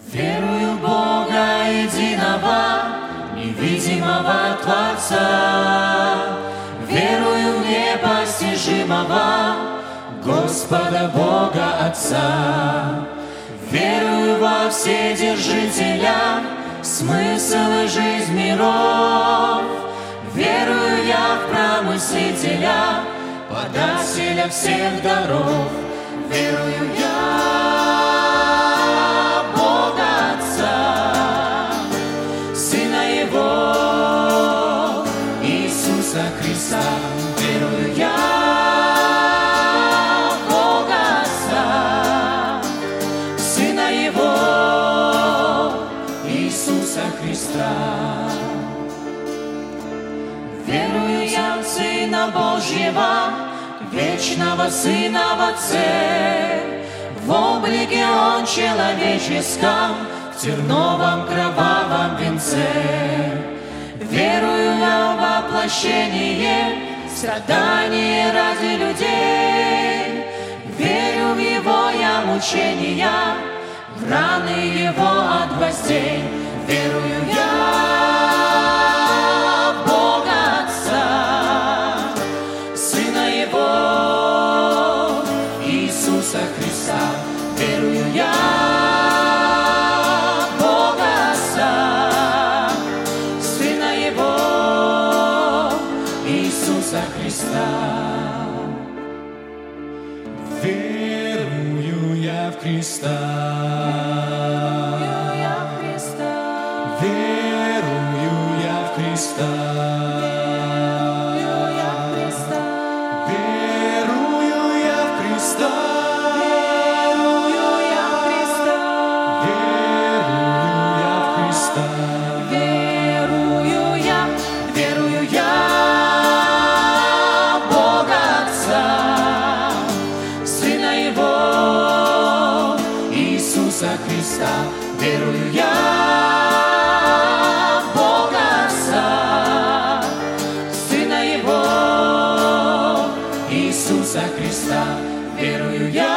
Верую в Бога единого, невидимого Творца. Верую в непостижимого Господа Бога Отца. Верую во Вседержителя, смысл и жизнь миров. Верую я в Промыслителя, подателя всех даров. Верую я в Бога Отца, Сына Его, Иисуса Христа. Верую я в Бога Отца, Сына Его, Иисуса Христа. Верую я в Сына Божьего, вечного Сына в Отце, в облике Он человеческом, в терновом кровавом венце. Верую я в воплощение, страдание ради людей. Верю в Его я мучения, в раны Его от гвоздей. Верую я в Бога Отца, Сына Его, Иисуса Христа. Верую я в Бога Отца, Сына Его, Иисуса Христа. Верую я в Христа. Верую я в Христа. Верую я в Христа. Верую я в Христа. Верую я в Бога Отца, Сына Его, Иисуса Христа. Верую я в Бога Отца, Сына Его, Иисуса Христа. Верую я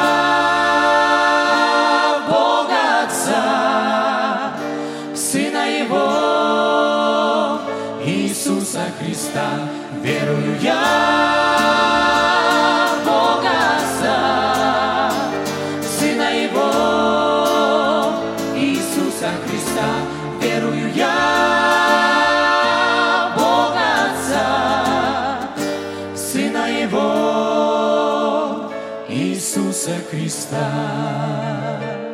в Бога Отца, Сына Его, Иисуса Христа. Верую я в Бога Отца, Сына Его, Иисуса Христа. Верую я в Бога Отца, Сына Его, Иисуса Христа.